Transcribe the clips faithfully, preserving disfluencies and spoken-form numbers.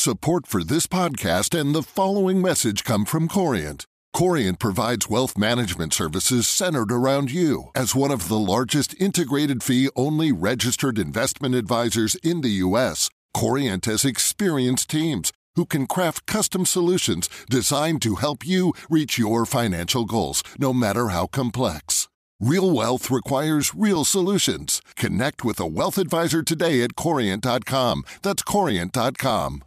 Support for this podcast and the following message come from Corient. Corient provides wealth management services centered around you. As one of the largest integrated fee-only registered investment advisors in the U S, Corient has experienced teams who can craft custom solutions designed to help you reach your financial goals, no matter how complex. Real wealth requires real solutions. Connect with a wealth advisor today at corient dot com. That's corient dot com.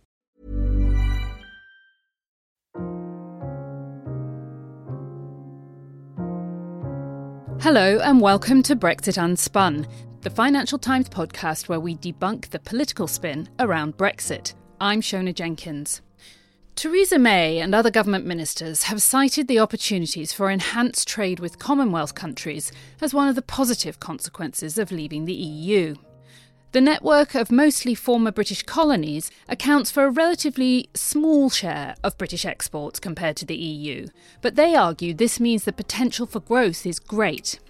Hello and welcome to Brexit Unspun, the Financial Times podcast where we debunk the political spin around Brexit. I'm Shona Jenkins. Theresa May and other government ministers have cited the opportunities for enhanced trade with Commonwealth countries as one of the positive consequences of leaving the E U. The network of mostly former British colonies accounts for a relatively small share of British exports compared to the E U, but they argue this means the potential for growth is great.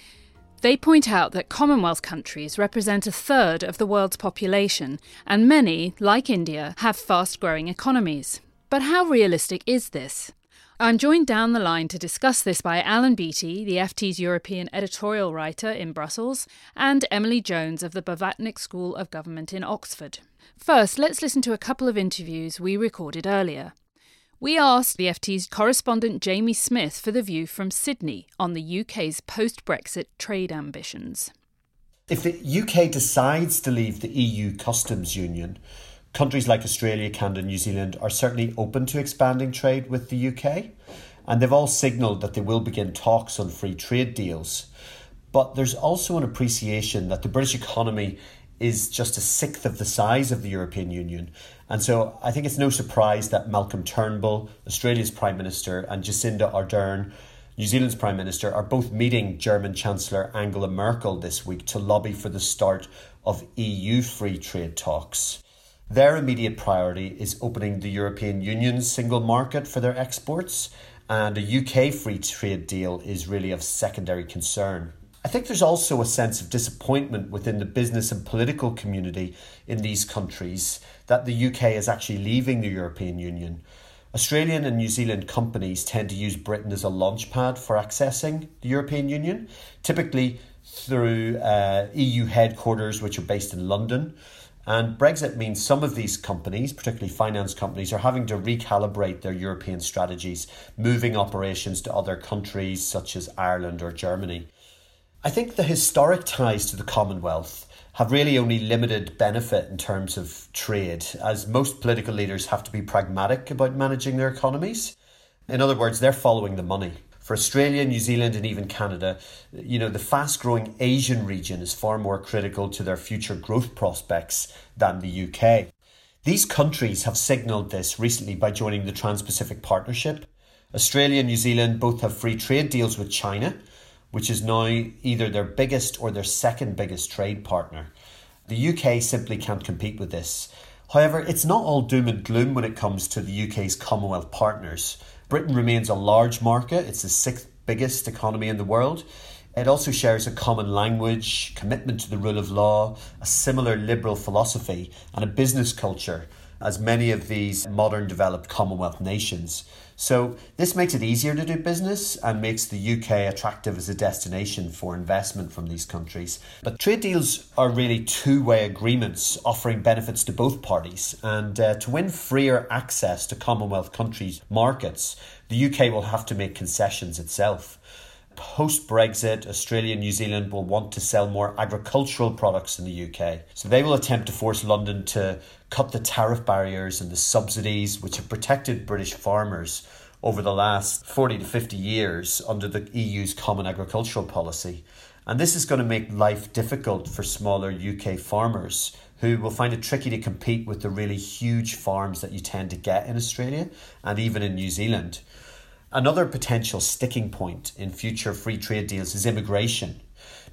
They point out that Commonwealth countries represent a third of the world's population, and many, like India, have fast-growing economies. But how realistic is this? I'm joined down the line to discuss this by Alan Beattie, the F T's European editorial writer in Brussels, and Emily Jones of the Blavatnik School of Government in Oxford. First, let's listen to a couple of interviews we recorded earlier. We asked the F T's correspondent Jamie Smith for the view from Sydney on the U K's post-Brexit trade ambitions. If the U K decides to leave the E U customs union, countries like Australia, Canada, New Zealand are certainly open to expanding trade with the U K, and they've all signalled that they will begin talks on free trade deals. But there's also an appreciation that the British economy is just a sixth of the size of the European Union. And so I think it's no surprise that Malcolm Turnbull, Australia's Prime Minister, and Jacinda Ardern, New Zealand's Prime Minister, are both meeting German Chancellor Angela Merkel this week to lobby for the start of E U free trade talks. Their immediate priority is opening the European Union's single market for their exports, and a U K free trade deal is really of secondary concern. I think there's also a sense of disappointment within the business and political community in these countries that the U K is actually leaving the European Union. Australian and New Zealand companies tend to use Britain as a launchpad for accessing the European Union, typically through uh, E U headquarters which are based in London. And Brexit means some of these companies, particularly finance companies, are having to recalibrate their European strategies, moving operations to other countries such as Ireland or Germany. I think the historic ties to the Commonwealth have really only limited benefit in terms of trade, as most political leaders have to be pragmatic about managing their economies. In other words, they're following the money. For Australia, New Zealand and even Canada, you know, the fast-growing Asian region is far more critical to their future growth prospects than the U K. These countries have signalled this recently by joining the Trans-Pacific Partnership. Australia and New Zealand both have free trade deals with China, which is now either their biggest or their second biggest trade partner. The U K simply can't compete with this. However, it's not all doom and gloom when it comes to the U K's Commonwealth partners. Britain remains a large market. It's the sixth biggest economy in the world. It also shares a common language, commitment to the rule of law, a similar liberal philosophy, and a business culture as many of these modern developed Commonwealth nations. So this makes it easier to do business and makes the U K attractive as a destination for investment from these countries. But trade deals are really two-way agreements offering benefits to both parties. And uh, to win freer access to Commonwealth countries' markets, the U K will have to make concessions itself. Post-Brexit, Australia and New Zealand will want to sell more agricultural products in the U K. So they will attempt to force London to cut the tariff barriers and the subsidies which have protected British farmers over the last forty to fifty years under the E U's Common Agricultural Policy. And this is going to make life difficult for smaller U K farmers who will find it tricky to compete with the really huge farms that you tend to get in Australia and even in New Zealand. Another potential sticking point in future free trade deals is immigration.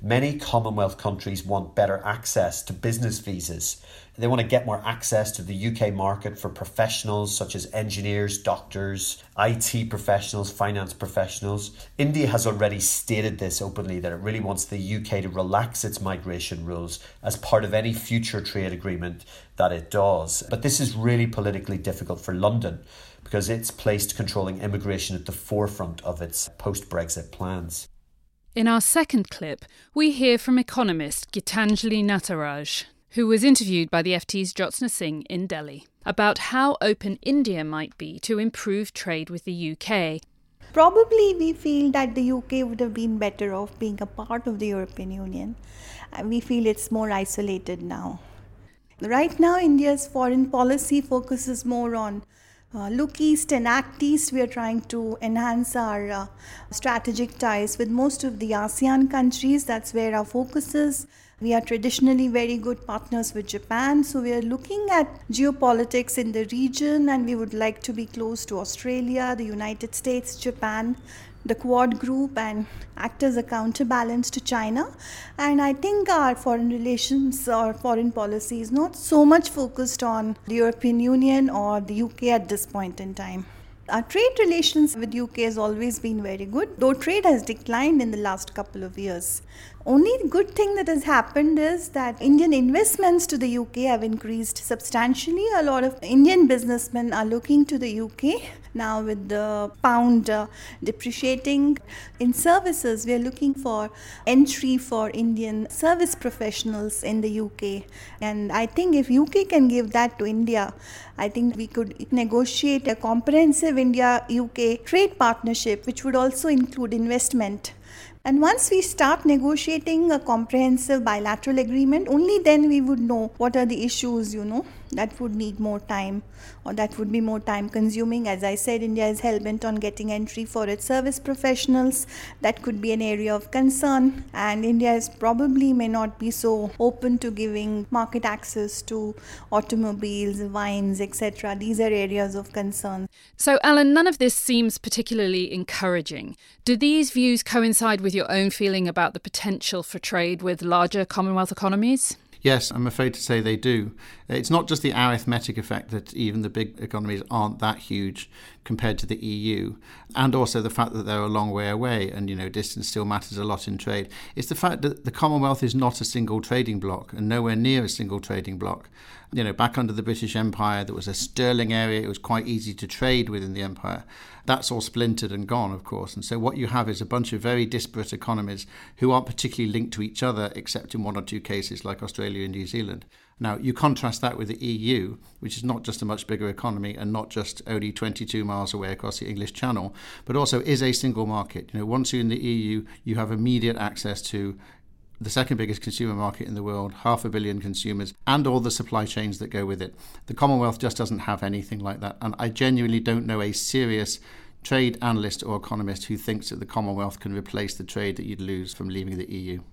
Many Commonwealth countries want better access to business visas. They want to get more access to the U K market for professionals such as engineers, doctors, I T professionals, finance professionals. India has already stated this openly, that it really wants the U K to relax its migration rules as part of any future trade agreement that it does. But this is really politically difficult for London because it's placed controlling immigration at the forefront of its post-Brexit plans. In our second clip, we hear from economist Gitanjali Nataraj, who was interviewed by the F T's Jyotsna Singh in Delhi, about how open India might be to improve trade with the U K. Probably we feel that the U K would have been better off being a part of the European Union. We feel it's more isolated now. Right now, India's foreign policy focuses more on Uh, look east and act east. We are trying to enhance our uh, strategic ties with most of the ASEAN countries. That's where our focus is. We are traditionally very good partners with Japan. So we are looking at geopolitics in the region, and we would like to be close to Australia, the United States, Japan, the Quad group, and act as a counterbalance to China. And I think our foreign relations or foreign policy is not so much focused on the European Union or the U K at this point in time. Our trade relations with U K has always been very good, though trade has declined in the last couple of years. Only good thing that has happened is that Indian investments to the U K have increased substantially. A lot of Indian businessmen are looking to the U K now with the pound uh, depreciating. In services, we are looking for entry for Indian service professionals in the U K. And I think if U K can give that to India, I think we could negotiate a comprehensive India-U K trade partnership, which would also include investment. And once we start negotiating a comprehensive bilateral agreement, only then we would know what are the issues, you know, that would need more time or that would be more time consuming. As I said, India is hell-bent on getting entry for its service professionals. That could be an area of concern. And India is probably may not be so open to giving market access to automobiles, wines, et cetera. These are areas of concern. So, Alan, none of this seems particularly encouraging. Do these views coincide with your own feeling about the potential for trade with larger Commonwealth economies? Yes, I'm afraid to say they do. It's not just the arithmetic effect that even the big economies aren't that huge compared to the E U, and also the fact that they're a long way away and, you know, distance still matters a lot in trade. It's the fact that the Commonwealth is not a single trading bloc and nowhere near a single trading bloc. You know, back under the British Empire, there was a sterling area. It was quite easy to trade within the empire. That's all splintered and gone, of course. And so what you have is a bunch of very disparate economies who aren't particularly linked to each other, except in one or two cases like Australia and New Zealand. Now, you contrast that with the E U, which is not just a much bigger economy and not just only twenty-two miles away across the English Channel, but also is a single market. You know, once you're in the E U, you have immediate access to the second biggest consumer market in the world, half a billion consumers, and all the supply chains that go with it. The Commonwealth just doesn't have anything like that. And I genuinely don't know a serious trade analyst or economist who thinks that the Commonwealth can replace the trade that you'd lose from leaving the E U.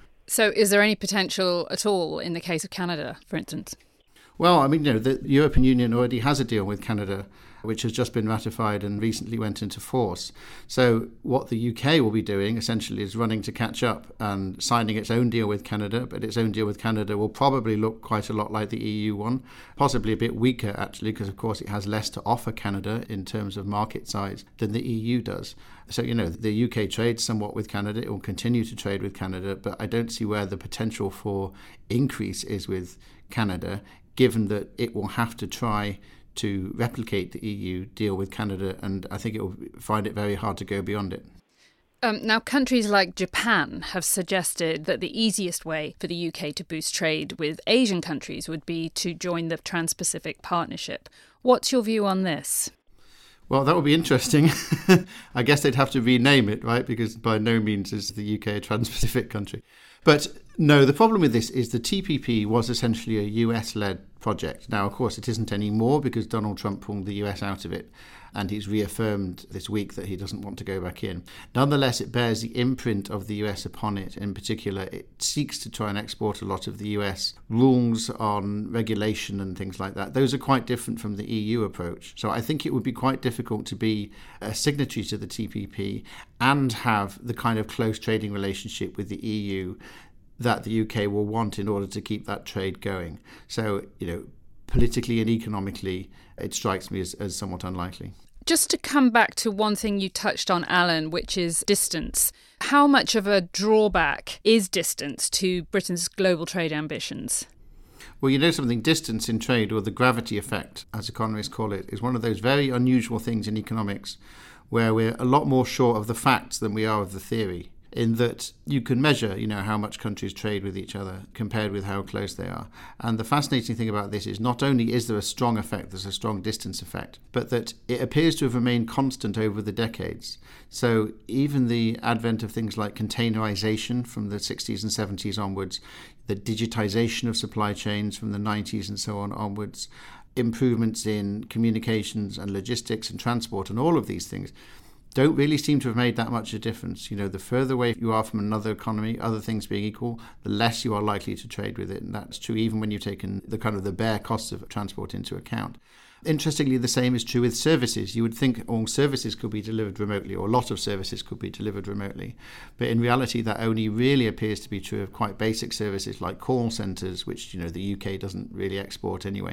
So is there any potential at all in the case of Canada, for instance? Well, I mean, you know, the European Union already has a deal with Canada, which has just been ratified and recently went into force. So what the U K will be doing essentially is running to catch up and signing its own deal with Canada, but its own deal with Canada will probably look quite a lot like the E U one, possibly a bit weaker actually, because of course it has less to offer Canada in terms of market size than the E U does. So, you know, the U K trades somewhat with Canada, it will continue to trade with Canada, but I don't see where the potential for increase is with Canada, given that it will have to try to replicate the E U deal with Canada, and I think it will find it very hard to go beyond it. Um, now, countries like Japan have suggested that the easiest way for the U K to boost trade with Asian countries would be to join the Trans-Pacific Partnership. What's your view on this? Well, that would be interesting. I guess they'd have to rename it, right? Because by no means is the U K a trans-Pacific country. But No, the problem with this is the T P P was essentially a U S-led project. Now, of course, it isn't anymore because Donald Trump pulled the U S out of it, and he's reaffirmed this week that he doesn't want to go back in. Nonetheless, it bears the imprint of the U S upon it. In particular, it seeks to try and export a lot of the U S rules on regulation and things like that. Those are quite different from the E U approach. So I think it would be quite difficult to be a signatory to the T P P and have the kind of close trading relationship with the E U that the U K will want in order to keep that trade going. So, you know, politically and economically, it strikes me as, as somewhat unlikely. Just to come back to one thing you touched on, Alan, which is distance. How much of a drawback is distance to Britain's global trade ambitions? Well, you know something, distance in trade, or the gravity effect, as economists call it, is one of those very unusual things in economics where we're a lot more sure of the facts than we are of the theory, in that you can measure, you know, how much countries trade with each other compared with how close they are. And the fascinating thing about this is not only is there a strong effect, there's a strong distance effect, but that it appears to have remained constant over the decades. So even the advent of things like containerization from the sixties and seventies onwards, the digitization of supply chains from the nineties and so on onwards, improvements in communications and logistics and transport and all of these things don't really seem to have made that much of a difference. You know, the further away you are from another economy, other things being equal, the less you are likely to trade with it. And that's true even when you've taken the kind of the bare costs of transport into account. Interestingly, the same is true with services. You would think all services could be delivered remotely, or a lot of services could be delivered remotely. But in reality, that only really appears to be true of quite basic services like call centres, which, you know, the U K doesn't really export anyway.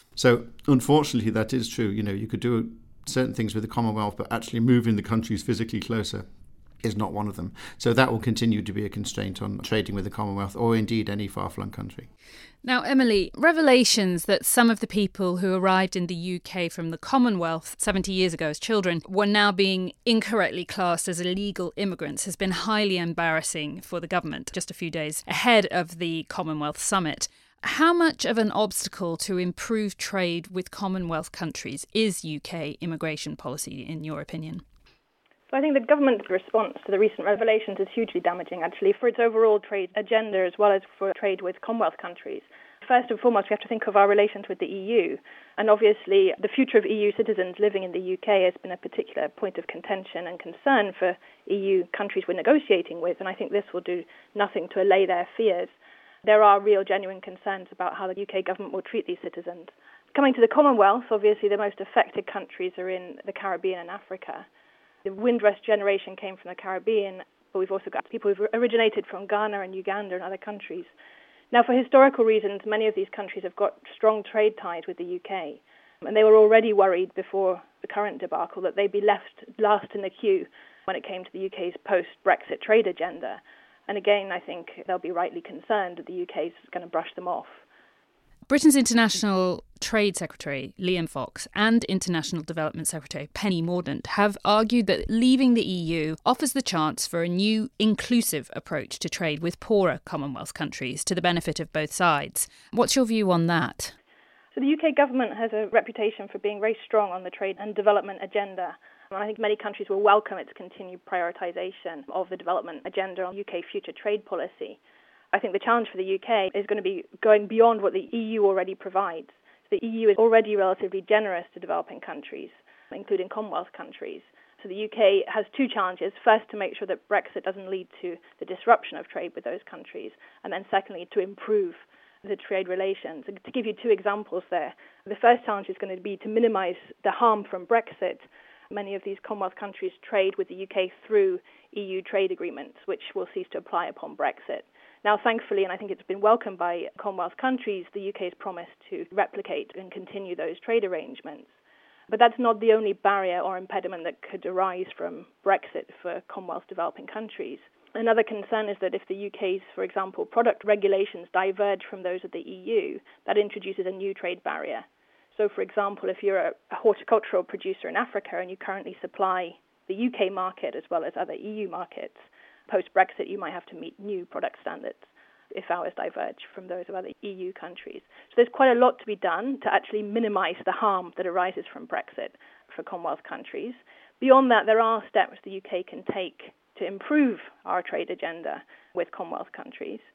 So unfortunately, that is true. You know, you could do certain things with the Commonwealth, but actually moving the countries physically closer is not one of them. So that will continue to be a constraint on trading with the Commonwealth, or indeed any far-flung country. Now, Emily, revelations that some of the people who arrived in the U K from the Commonwealth seventy years ago as children were now being incorrectly classed as illegal immigrants has been highly embarrassing for the government just a few days ahead of the Commonwealth summit. How much of an obstacle to improve trade with Commonwealth countries is U K immigration policy, in your opinion? So I think the government's response to the recent revelations is hugely damaging, actually, for its overall trade agenda as well as for trade with Commonwealth countries. First and foremost, we have to think of our relations with the E U. And obviously, the future of E U citizens living in the U K has been a particular point of contention and concern for E U countries we're negotiating with. And I think this will do nothing to allay their fears. There are real, genuine concerns about how the U K government will treat these citizens. Coming to the Commonwealth, obviously the most affected countries are in the Caribbean and Africa. The Windrush generation came from the Caribbean, but we've also got people who've originated from Ghana and Uganda and other countries. Now, for historical reasons, many of these countries have got strong trade ties with the U K, and they were already worried before the current debacle that they'd be left last in the queue when it came to the U K's post-Brexit trade agenda. And again, I think they'll be rightly concerned that the U K is going to brush them off. Britain's International Trade Secretary, Liam Fox, and International Development Secretary, Penny Mordaunt, have argued that leaving the E U offers the chance for a new, inclusive approach to trade with poorer Commonwealth countries to the benefit of both sides. What's your view on that? So the U K government has a reputation for being very strong on the trade and development agenda. And I think many countries will welcome its continued prioritisation of the development agenda on U K future trade policy. I think the challenge for the U K is going to be going beyond what the E U already provides. The E U is already relatively generous to developing countries, including Commonwealth countries. So the U K has two challenges. First, to make sure that Brexit doesn't lead to the disruption of trade with those countries. And then secondly, to improve the trade relations. And to give you two examples there, the first challenge is going to be to minimise the harm from Brexit. Many of these Commonwealth countries trade with the U K through E U trade agreements, which will cease to apply upon Brexit. Now, thankfully, and I think it's been welcomed by Commonwealth countries, the U K has promised to replicate and continue those trade arrangements. But that's not the only barrier or impediment that could arise from Brexit for Commonwealth developing countries. Another concern is that if the U K's, for example, product regulations diverge from those of the E U, that introduces a new trade barrier. So, for example, if you're a horticultural producer in Africa and you currently supply the U K market as well as other E U markets, post-Brexit you might have to meet new product standards if ours diverge from those of other E U countries. So there's quite a lot to be done to actually minimise the harm that arises from Brexit for Commonwealth countries. Beyond that, there are steps the U K can take to improve our trade agenda with Commonwealth countries.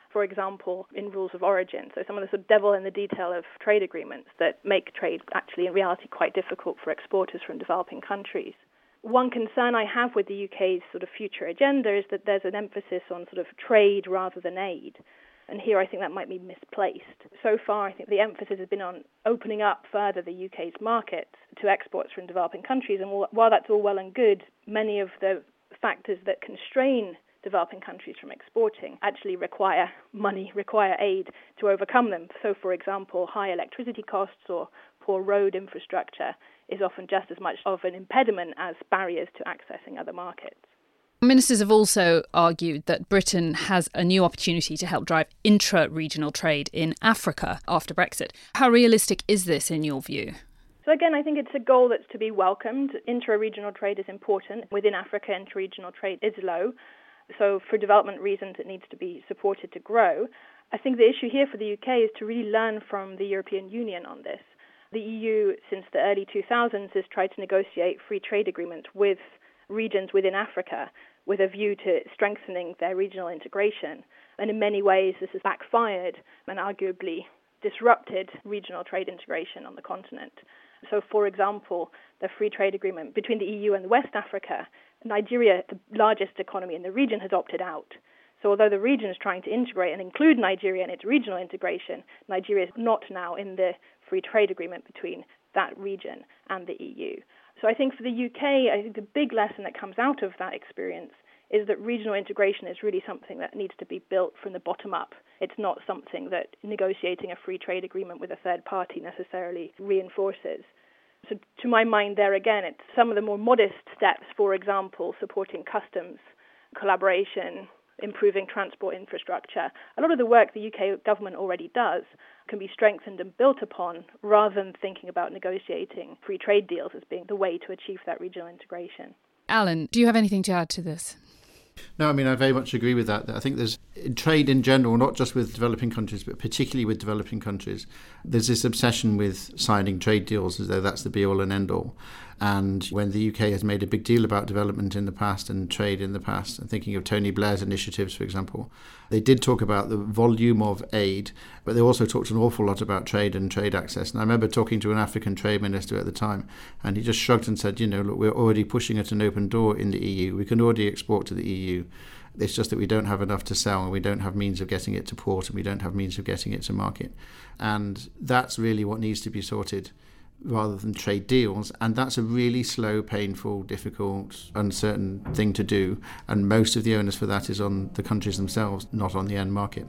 for example, in rules of origin. So some of the sort of devil in the detail of trade agreements that make trade actually in reality quite difficult for exporters from developing countries. One concern I have with the U K's sort of future agenda is that there's an emphasis on sort of trade rather than aid. And here I think that might be misplaced. So far, I think the emphasis has been on opening up further the U K's markets to exports from developing countries. And while that's all well and good, many of the factors that constrain developing countries from exporting actually require money, require aid to overcome them. So, for example, high electricity costs or poor road infrastructure is often just as much of an impediment as barriers to accessing other markets. Ministers have also argued that Britain has a new opportunity to help drive intra-regional trade in Africa after Brexit. How realistic is this in your view? So again, I think it's a goal that's to be welcomed. Intra-regional trade is important. Within Africa, intra-regional trade is low. So for development reasons, it needs to be supported to grow. I think the issue here for the U K is to really learn from the European Union on this. The E U, since the early two thousands, has tried to negotiate free trade agreements with regions within Africa with a view to strengthening their regional integration. And in many ways, this has backfired and arguably disrupted regional trade integration on the continent. So, for example, the free trade agreement between the E U and West Africa, Nigeria, the largest economy in the region, has opted out. So although the region is trying to integrate and include Nigeria in its regional integration, Nigeria is not now in the free trade agreement between that region and the E U. So I think for the U K, I think the big lesson that comes out of that experience is that regional integration is really something that needs to be built from the bottom up. It's not something that negotiating a free trade agreement with a third party necessarily reinforces. So to my mind there again, it's some of the more modest steps, for example, supporting customs, collaboration, improving transport infrastructure. A lot of the work the U K government already does can be strengthened and built upon rather than thinking about negotiating free trade deals as being the way to achieve that regional integration. Alan, do you have anything to add to this? No, I mean, I very much agree with that. I think there's trade in general, not just with developing countries, but particularly with developing countries. There's this obsession with signing trade deals as though that's the be-all and end-all. And when the U K has made a big deal about development in the past and trade in the past, I'm thinking of Tony Blair's initiatives, for example, they did talk about the volume of aid, but they also talked an awful lot about trade and trade access. And I remember talking to an African trade minister at the time, and he just shrugged and said, you know, look, we're already pushing at an open door in the E U. We can already export to the E U. It's just that we don't have enough to sell, and we don't have means of getting it to port, and we don't have means of getting it to market. And that's really what needs to be sorted, rather than trade deals. And that's a really slow, painful, difficult, uncertain thing to do. And most of the onus for that is on the countries themselves, not on the end market.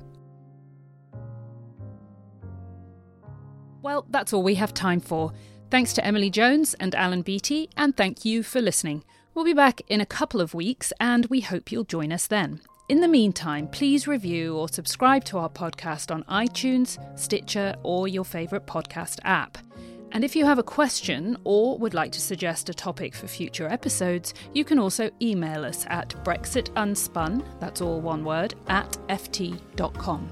Well, that's all we have time for. Thanks to Emily Jones and Alan Beattie, and thank you for listening. We'll be back in a couple of weeks, and we hope you'll join us then. In the meantime, please review or subscribe to our podcast on iTunes, Stitcher, or your favourite podcast app. And if you have a question or would like to suggest a topic for future episodes, you can also email us at brexitunspun, that's all one word, at f t dot com.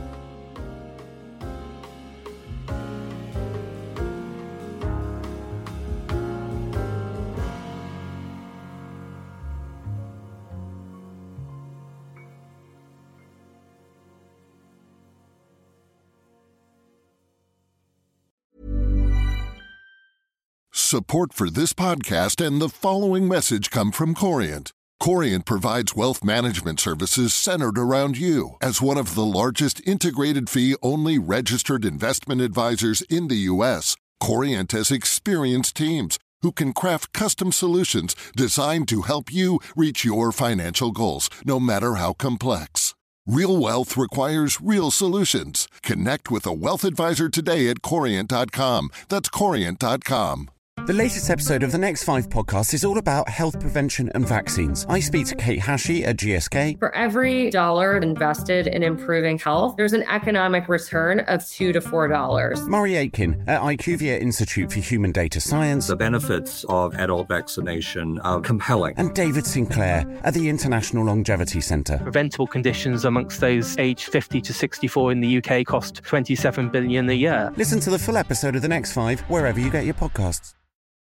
Support for this podcast and the following message come from Corient. Corient provides wealth management services centered around you. As one of the largest integrated fee-only registered investment advisors in the U S, Corient has experienced teams who can craft custom solutions designed to help you reach your financial goals, no matter how complex. Real wealth requires real solutions. Connect with a wealth advisor today at corient dot com. That's corient dot com. The latest episode of the Next Five podcast is all about health prevention and vaccines. I speak to Kate Hashey at G S K. For every dollar invested in improving health, there's an economic return of two to four dollars. Murray Aitken at IQVIA Institute for Human Data Science. The benefits of adult vaccination are compelling. And David Sinclair at the International Longevity Centre. Preventable conditions amongst those aged fifty to sixty-four in the U K cost twenty-seven billion dollars a year. Listen to the full episode of the Next Five wherever you get your podcasts.